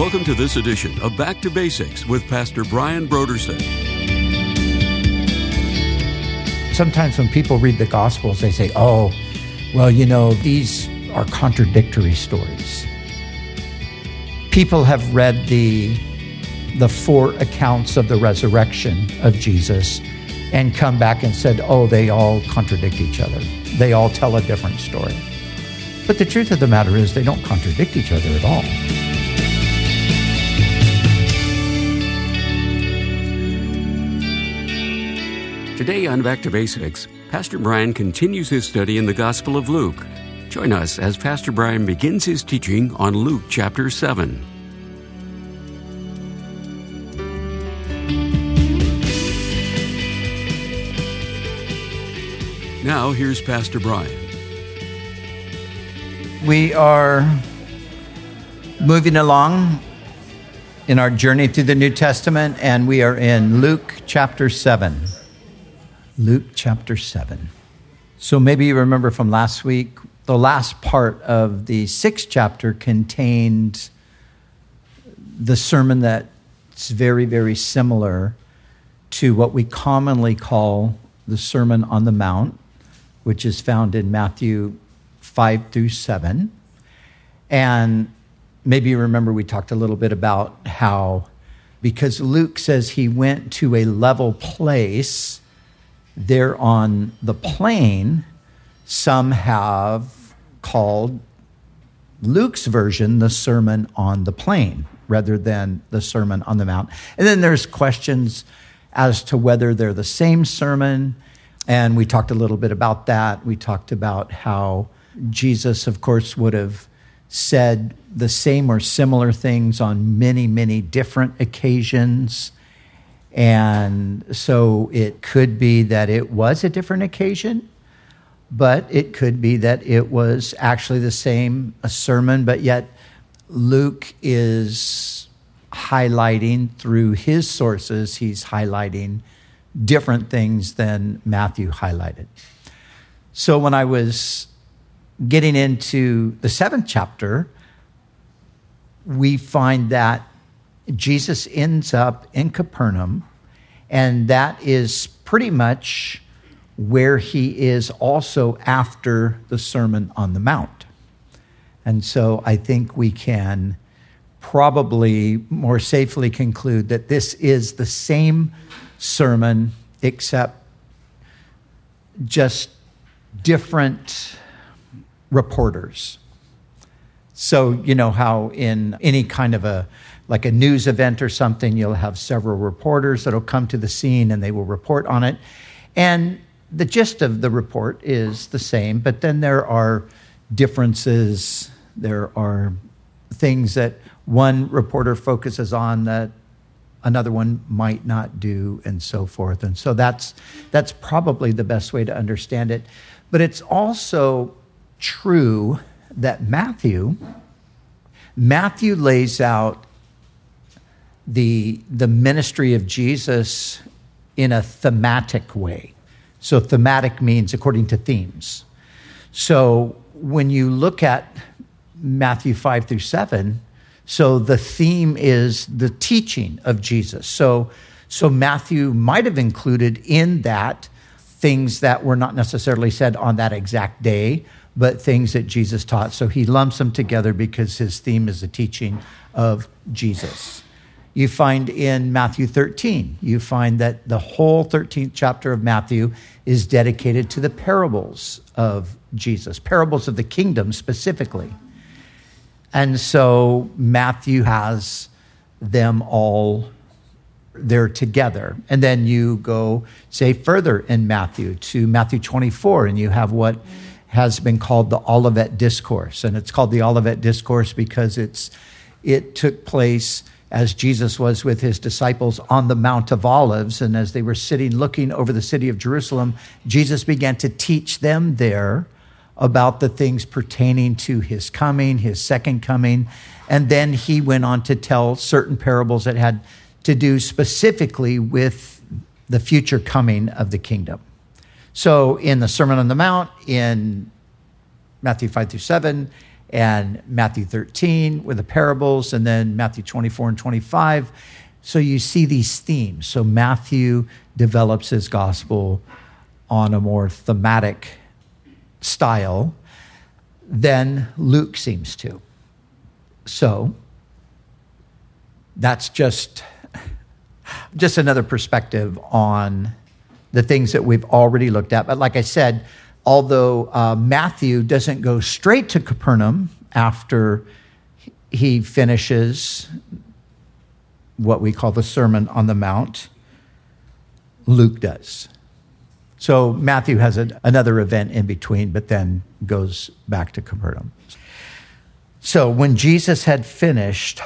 Welcome to this edition of Back to Basics with Pastor Brian Brodersen. Sometimes when people read the Gospels, they say, oh, well, these are contradictory stories. People have read the 4 accounts of the resurrection of Jesus and come back and said, oh, they all contradict each other. They all tell a different story. But the truth of the matter is they don't contradict each other at all. Today on Back to Basics, Pastor Brian continues his study in the Gospel of Luke. Join us as Pastor Brian begins his teaching on Luke chapter 7. Now, here's Pastor Brian. We are moving along in our journey through the New Testament, and we are in Luke chapter 7. Luke chapter 7. So maybe you remember from last week, the last part of the 6th chapter contained the sermon that's very, very similar to what we commonly call the Sermon on the Mount, which is found in Matthew 5 through 7. And maybe you remember we talked a little bit about how, because Luke says he went to a level place there on the plain, some have called Luke's version the Sermon on the Plain rather than the Sermon on the Mount. And then there's questions as to whether they're the same sermon. And we talked a little bit about that. We talked about how Jesus, of course, would have said the same or similar things on many, many different occasions. And so it could be that it was a different occasion, but it could be that it was actually the same sermon, but yet Luke is highlighting through his sources, he's highlighting different things than Matthew highlighted. So when I was getting into the 7th chapter, we find that Jesus ends up in Capernaum, and that is pretty much where he is also after the Sermon on the Mount. And so I think we can probably more safely conclude that this is the same sermon, except just different reporters. So you know how in any kind of a news event or something, you'll have several reporters that'll come to the scene and they will report on it. And the gist of the report is the same, but then there are differences. There are things that one reporter focuses on that another one might not do, and so forth. And so that's probably the best way to understand it. But it's also true that Matthew lays out the ministry of Jesus in a thematic way. So thematic means according to themes. So when you look at Matthew 5 through 7, so the theme is the teaching of Jesus. So Matthew might have included in that things that were not necessarily said on that exact day, but things that Jesus taught. So he lumps them together because his theme is the teaching of Jesus. You find in Matthew 13, you find that the whole 13th chapter of Matthew is dedicated to the parables of Jesus, parables of the kingdom specifically. And so Matthew has them all there together. And then you go, say, further in Matthew to Matthew 24, and you have what has been called the Olivet Discourse. And it's called the Olivet Discourse because it took place as Jesus was with his disciples on the Mount of Olives. And as they were sitting looking over the city of Jerusalem, Jesus began to teach them there about the things pertaining to his coming, his second coming. And then he went on to tell certain parables that had to do specifically with the future coming of the kingdom. So in the Sermon on the Mount, in Matthew 5 through 7, and Matthew 13 with the parables, and then Matthew 24 and 25. So you see these themes. So Matthew develops his gospel on a more thematic style than Luke seems to. So that's just another perspective on the things that we've already looked at. But like I said, although Matthew doesn't go straight to Capernaum after he finishes what we call the Sermon on the Mount, Luke does. So Matthew has another event in between, but then goes back to Capernaum. So when Jesus had finished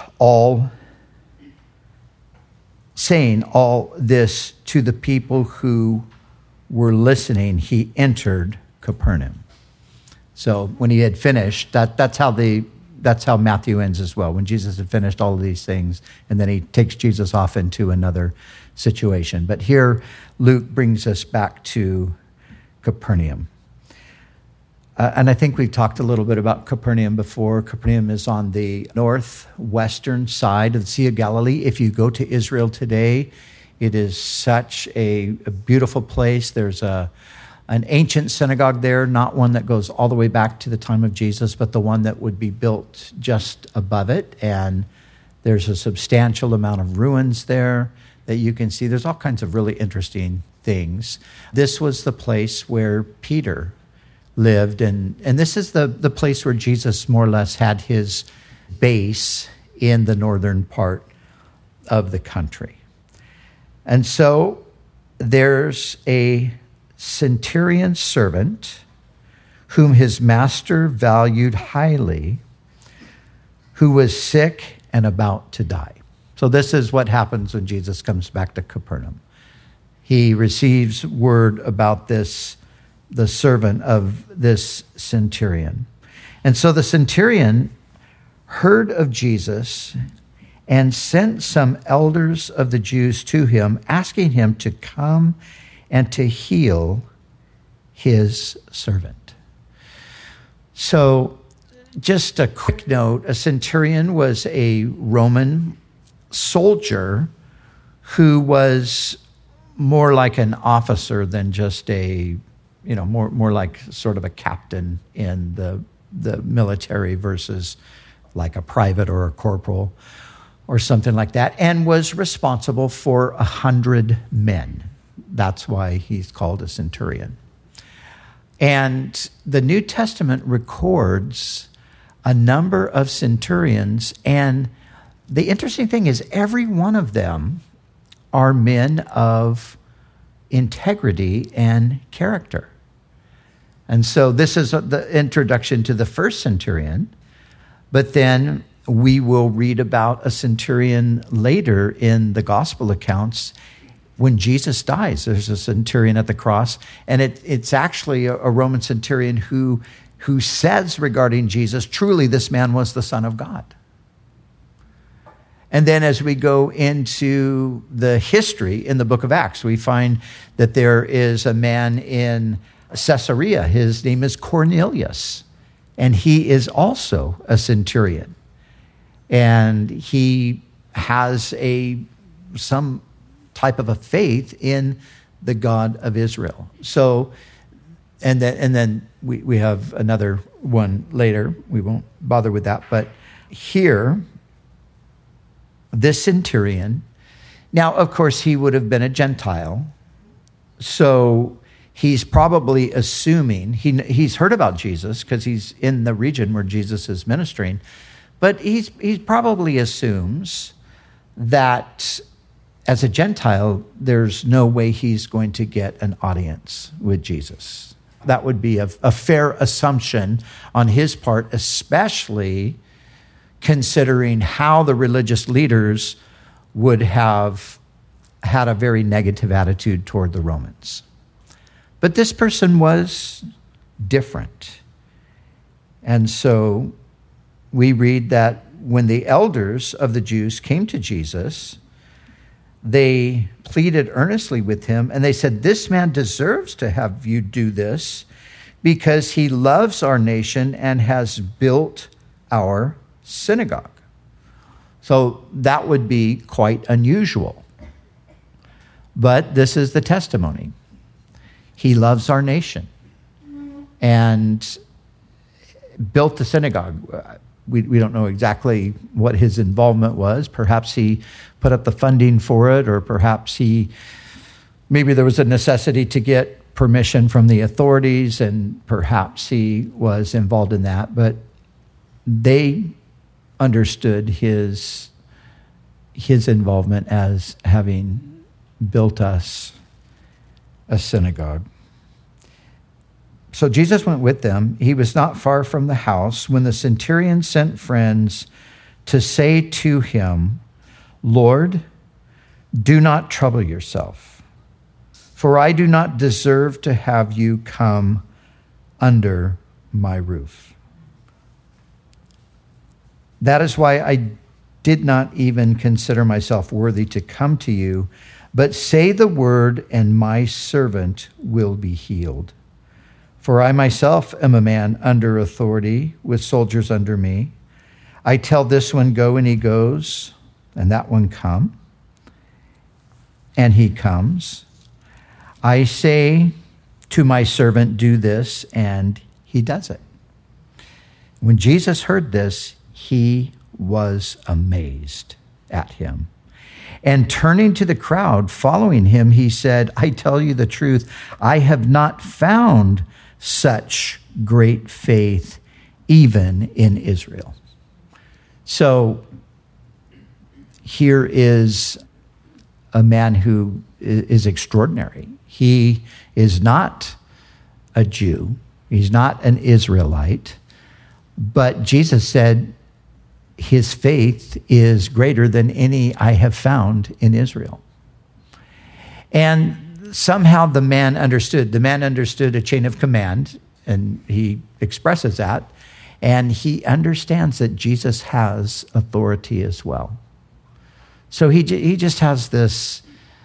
saying all this to the people who were listening, he entered Capernaum. So when he had finished, that's how Matthew ends as well. When Jesus had finished all of these things, and then he takes Jesus off into another situation. But here, Luke brings us back to Capernaum. And I think we've talked a little bit about Capernaum before. Capernaum is on the northwestern side of the Sea of Galilee. If you go to Israel today, it is such a beautiful place. There's an ancient synagogue there, not one that goes all the way back to the time of Jesus, but the one that would be built just above it. And there's a substantial amount of ruins there that you can see. There's all kinds of really interesting things. This was the place where Peter lived, and this is the place where Jesus more or less had his base in the northern part of the country. And so there's a centurion servant whom his master valued highly, who was sick and about to die. So this is what happens when Jesus comes back to Capernaum. He receives word about this, the servant of this centurion. And so the centurion heard of Jesus and sent some elders of the Jews to him, asking him to come and to heal his servant. So just a quick note, a centurion was a Roman soldier who was more like an officer than just more like sort of a captain in the military versus like a private or a corporal or something like that, and was responsible for 100 men. That's why he's called a centurion. And the New Testament records a number of centurions, and the interesting thing is every one of them are men of integrity and character. And so this is the introduction to the first centurion, but then we will read about a centurion later in the gospel accounts. When Jesus dies, there's a centurion at the cross, and it's actually a Roman centurion who says regarding Jesus, truly this man was the Son of God. And then as we go into the history in the book of Acts, we find that there is a man in Caesarea. His name is Cornelius, and he is also a centurion. And he has some type of a faith in the God of Israel. So, and then we have another one later. We won't bother with that. But here, this centurion, now, of course, he would have been a Gentile. So he's probably assuming, he's heard about Jesus because he's in the region where Jesus is ministering. But he probably assumes that as a Gentile, there's no way he's going to get an audience with Jesus. That would be a fair assumption on his part, especially considering how the religious leaders would have had a very negative attitude toward the Romans. But this person was different. And so we read that when the elders of the Jews came to Jesus, they pleaded earnestly with him, and they said, "This man deserves to have you do this, because he loves our nation and has built our synagogue. So that would be quite unusual. But this is the testimony. He loves our nation and built the synagogue. We don't know exactly what his involvement was. Perhaps he put up the funding for it, or perhaps maybe there was a necessity to get permission from the authorities, and perhaps he was involved in that. But they understood his involvement as having built us a synagogue. So Jesus went with them. He was not far from the house when the centurion sent friends to say to him, "Lord, do not trouble yourself, for I do not deserve to have you come under my roof. That is why I did not even consider myself worthy to come to you, but say the word and my servant will be healed. For I myself am a man under authority with soldiers under me. I tell this one, go, and he goes, and that one, come, and he comes. I say to my servant, do this, and he does it." When Jesus heard this, he was amazed at him. And turning to the crowd following him, he said, "I tell you the truth, I have not found such great faith even in Israel." So here is a man who is extraordinary. He is not a Jew. He's not an Israelite. But Jesus said his faith is greater than any I have found in Israel. And somehow the man understood. The man understood a chain of command, and he expresses that. And he understands that Jesus has authority as well. So he just has this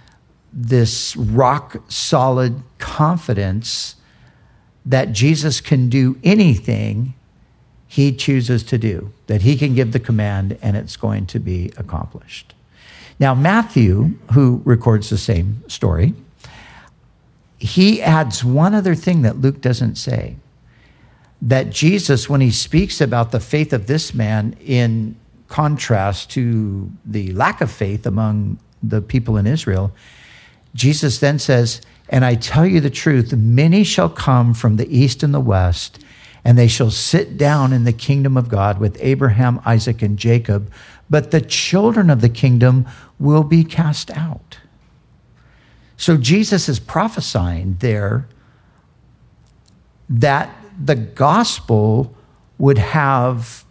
rock-solid confidence that Jesus can do anything he chooses to do, that he can give the command and it's going to be accomplished. Now, Matthew, who records the same story, he adds one other thing that Luke doesn't say, that Jesus, when he speaks about the faith of this man in contrast to the lack of faith among the people in Israel, Jesus then says, "And I tell you the truth, many shall come from the east and the west, and they shall sit down in the kingdom of God with Abraham, Isaac, and Jacob, but the children of the kingdom will be cast out." So Jesus is prophesying there that the gospel would have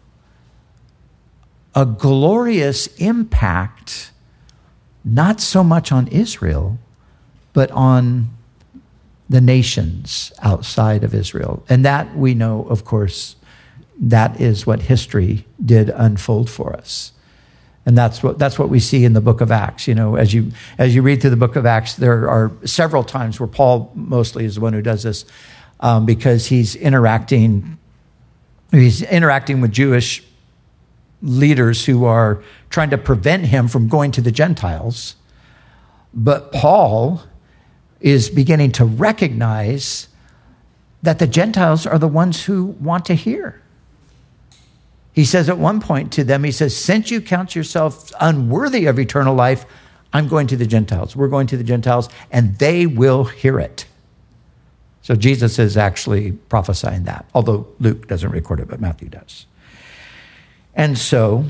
a glorious impact, not so much on Israel, but on the nations outside of Israel. And that we know, of course, that is what history did unfold for us. And that's what we see in the book of Acts. You know, as you read through the book of Acts, there are several times where Paul mostly is the one who does this, because he's interacting with Jewish leaders who are trying to prevent him from going to the Gentiles. But Paul is beginning to recognize that the Gentiles are the ones who want to hear. He says at one point to them, he says, "Since you count yourself unworthy of eternal life, I'm going to the Gentiles. We're going to the Gentiles, and they will hear it." So Jesus is actually prophesying that, although Luke doesn't record it, but Matthew does. And so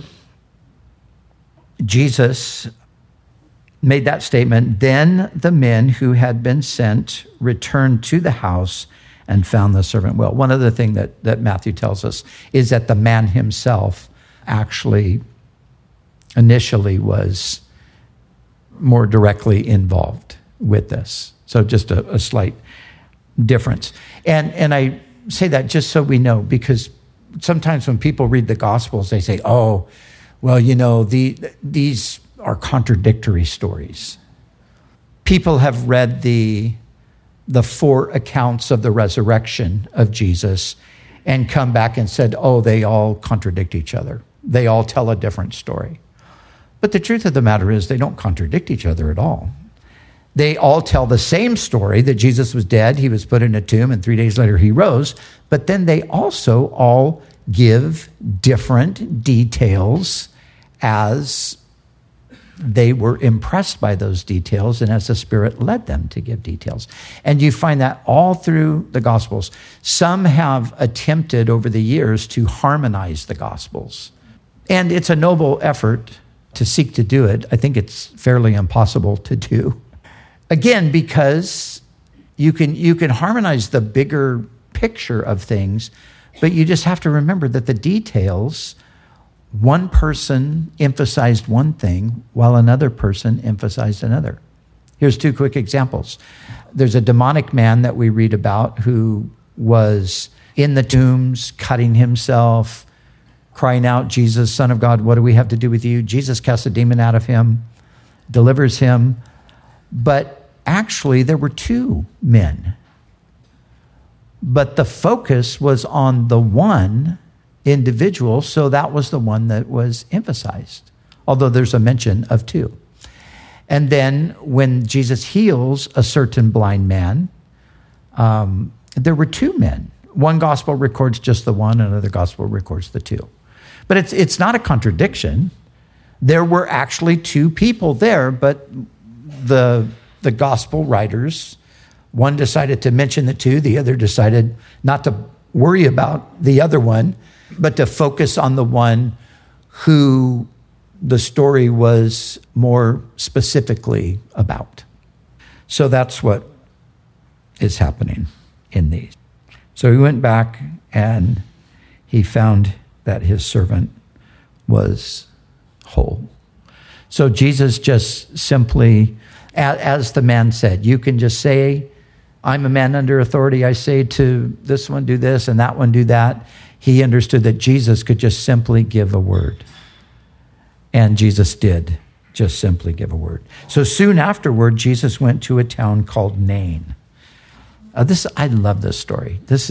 Jesus made that statement. Then the men who had been sent returned to the house and found the servant well. One other thing that Matthew tells us is that the man himself actually initially was more directly involved with this. So just a slight difference. And I say that just so we know, because sometimes when people read the Gospels, they say, "Oh, well, you know, these are contradictory stories." People have read the the 4 accounts of the resurrection of Jesus and come back and said, oh, they all contradict each other. They all tell a different story. But the truth of the matter is they don't contradict each other at all. They all tell the same story, that Jesus was dead, he was put in a tomb, and 3 days later he rose. But then they also all give different details as they were impressed by those details and as the Spirit led them to give details. And you find that all through the Gospels. Some have attempted over the years to harmonize the Gospels. And it's a noble effort to seek to do it. I think it's fairly impossible to do. Again, because you can harmonize the bigger picture of things, but you just have to remember that the details, one person emphasized one thing while another person emphasized another. Here's 2 quick examples. There's a demonic man that we read about who was in the tombs, cutting himself, crying out, Jesus, Son of God, what do we have to do with you? Jesus casts a demon out of him, delivers him. But actually, there were 2 men. But the focus was on the one individual, so that was the one that was emphasized, although there's a mention of 2. And then when Jesus heals a certain blind man, there were 2 men. One gospel records just the one, another gospel records the 2. But it's not a contradiction. There were actually 2 people there, but the gospel writers, one decided to mention the 2, the other decided not to worry about the other one, but to focus on the one who the story was more specifically about. So that's what is happening in these. So he went back and he found that his servant was whole. So Jesus just simply, as the man said, you can just say, I'm a man under authority. I say to this one, do this, and that one, do that. He understood that Jesus could just simply give a word. And Jesus did just simply give a word. So soon afterward, Jesus went to a town called Nain. I love this story. This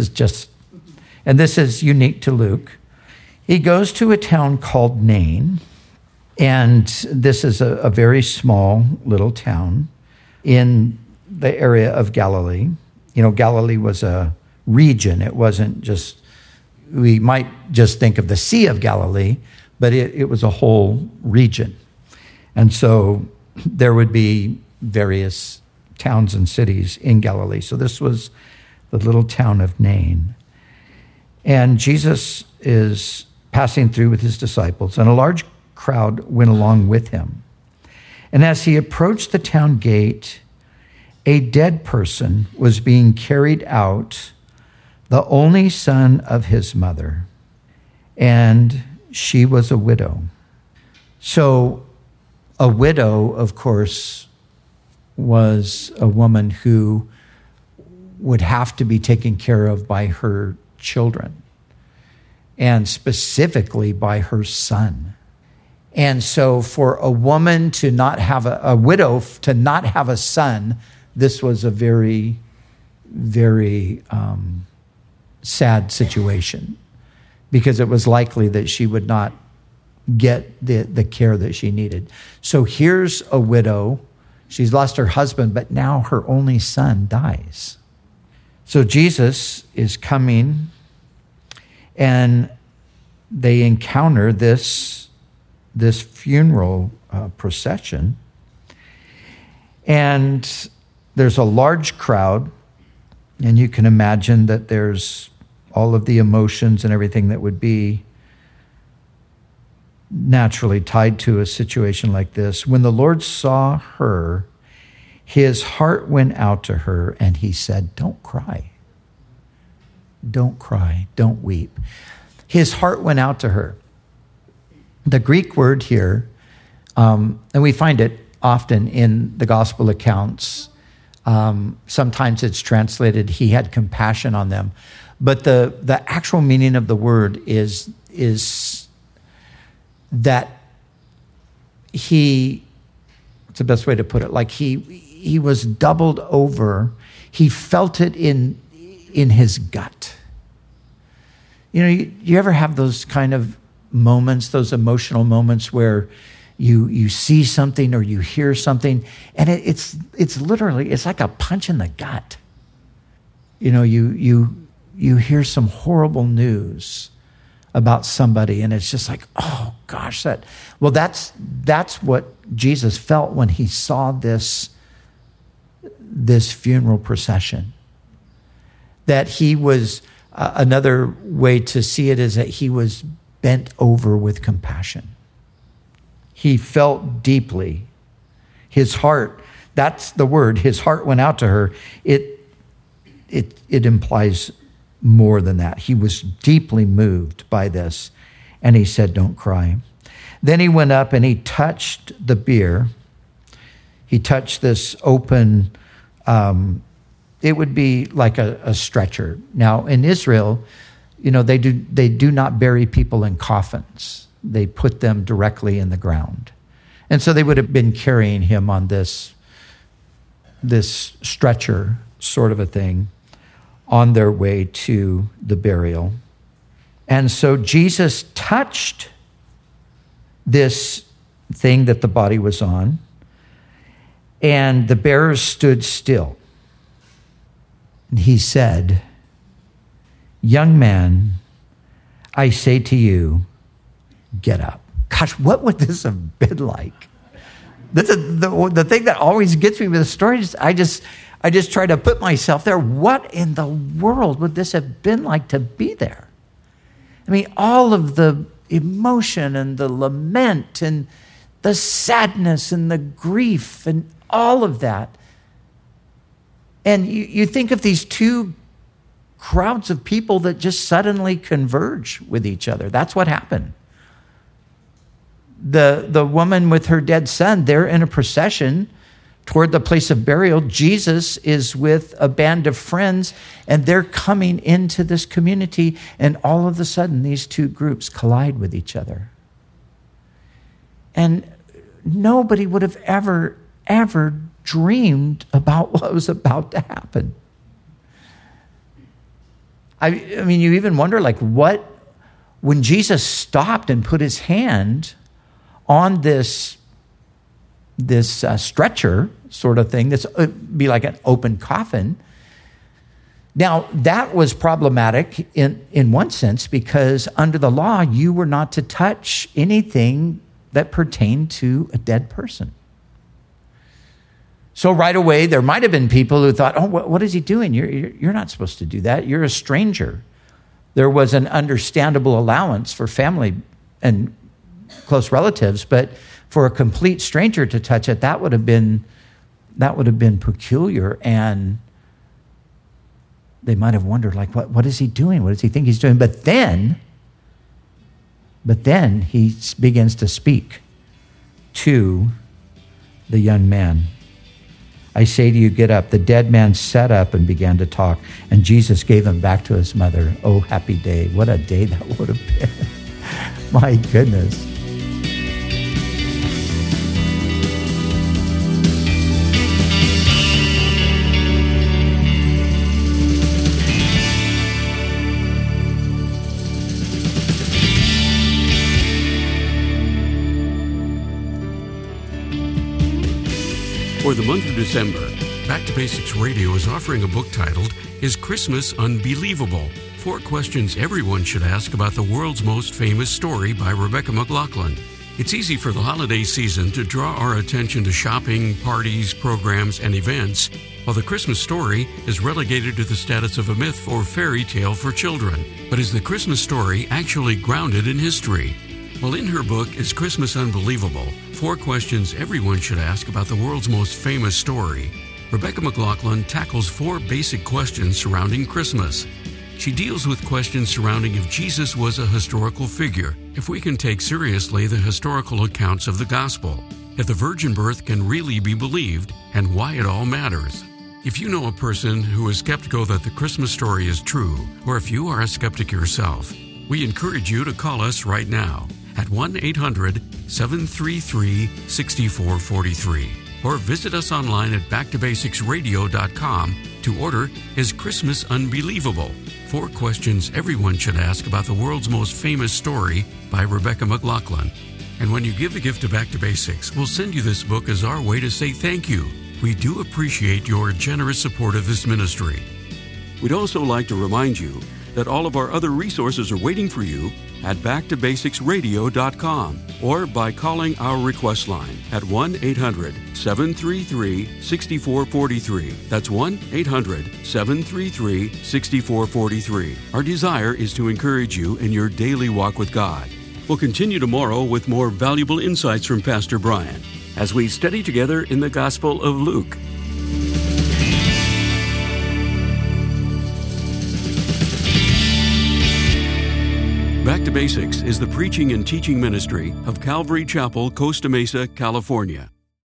is unique to Luke. He goes to a town called Nain, and this is a very small little town in the area of Galilee. You know, Galilee was a region. It wasn't just, we might just think of the Sea of Galilee, but it was a whole region. And so there would be various towns and cities in Galilee. So this was the little town of Nain. And Jesus is passing through with his disciples, and a large crowd went along with him. And as he approached the town gate, a dead person was being carried out, the only son of his mother, and she was a widow. So a widow, of course, was a woman who would have to be taken care of by her children, and specifically by her son. And so for a woman to not have a widow to not have a son, this was a very, very sad situation, because it was likely that she would not get the care that she needed. So here's a widow. She's lost her husband, but now her only son dies. So Jesus is coming, and they encounter this funeral procession. And there's a large crowd, and you can imagine that there's all of the emotions and everything that would be naturally tied to a situation like this. When the Lord saw her, his heart went out to her, and he said, "Don't cry. Don't cry. Don't weep." His heart went out to her. The Greek word here, and we find it often in the gospel accounts. Sometimes it's translated, he had compassion on them. But the actual meaning of the word is that what's the best way to put it? Like he he was doubled over. He felt it in his gut. You know, you ever have those kind of moments, those emotional moments where you see something or you hear something, and it's literally, it's like a punch in the gut. You know, you hear some horrible news about somebody, and it's just like, oh gosh, that's what Jesus felt when he saw this funeral procession. That he was, another way to see it is that he was bent over with compassion. He felt deeply. His heart, that's the word, his heart went out to her. It implies more than that. He was deeply moved by this, and he said, don't cry. Then he went up and he touched the bier. He touched this open, it would be like a stretcher. Now, in Israel, you know, they do not bury people in coffins. They put them directly in the ground. And so they would have been carrying him on this stretcher sort of a thing on their way to the burial. And so Jesus touched this thing that the body was on, and the bearers stood still. And he said, young man, I say to you, get up. Gosh, what would this have been like? This is the thing that always gets me with the stories. I just try to put myself there. What in the world would this have been like to be there? I mean, all of the emotion and the lament and the sadness and the grief and all of that. And you think of these two crowds of people that just suddenly converge with each other. That's what happened. The woman with her dead son, they're in a procession toward the place of burial. Jesus is with a band of friends, and they're coming into this community, and all of a sudden these two groups collide with each other. And nobody would have ever dreamed about what was about to happen. I mean, you even wonder, like, when Jesus stopped and put his hand on this stretcher sort of thing, this would be like an open coffin. Now, that was problematic in one sense, because under the law, you were not to touch anything that pertained to a dead person. So right away, there might have been people who thought, oh, what is he doing? You're not supposed to do that. You're a stranger. There was an understandable allowance for family and close relatives, but for a complete stranger to touch it, that would have been peculiar, and they might have wondered, like, what is he doing? What does he think he's doing? But then he begins to speak to the young man. I say to you, get up. The dead man sat up and began to talk, and Jesus gave him back to his mother. Oh, happy day. What a day that would have been. My goodness. For the month of December, Back to Basics Radio is offering a book titled, Is Christmas Unbelievable? 4 questions everyone should ask about the world's most famous story by Rebecca McLaughlin. It's easy for the holiday season to draw our attention to shopping, parties, programs, and events, while the Christmas story is relegated to the status of a myth or fairy tale for children. But is the Christmas story actually grounded in history? Well, in her book, Is Christmas Unbelievable? 4 questions everyone should ask about the world's most famous story, Rebecca McLaughlin tackles 4 basic questions surrounding Christmas. She deals with questions surrounding if Jesus was a historical figure, if we can take seriously the historical accounts of the gospel, if the virgin birth can really be believed, and why it all matters. If you know a person who is skeptical that the Christmas story is true, or if you are a skeptic yourself, we encourage you to call us right now at 1-800-733-6443. or visit us online at backtobasicsradio.com to order his Christmas Unbelievable, 4 questions everyone should ask about the world's most famous story by Rebecca McLaughlin. And when you give a gift to Back to Basics, we'll send you this book as our way to say thank you. We do appreciate your generous support of this ministry. We'd also like to remind you that all of our other resources are waiting for you at backtobasicsradio.com or by calling our request line at 1-800-733-6443. That's 1-800-733-6443. Our desire is to encourage you in your daily walk with God. We'll continue tomorrow with more valuable insights from Pastor Brian as we study together in the Gospel of Luke. Back to Basics is the preaching and teaching ministry of Calvary Chapel, Costa Mesa, California.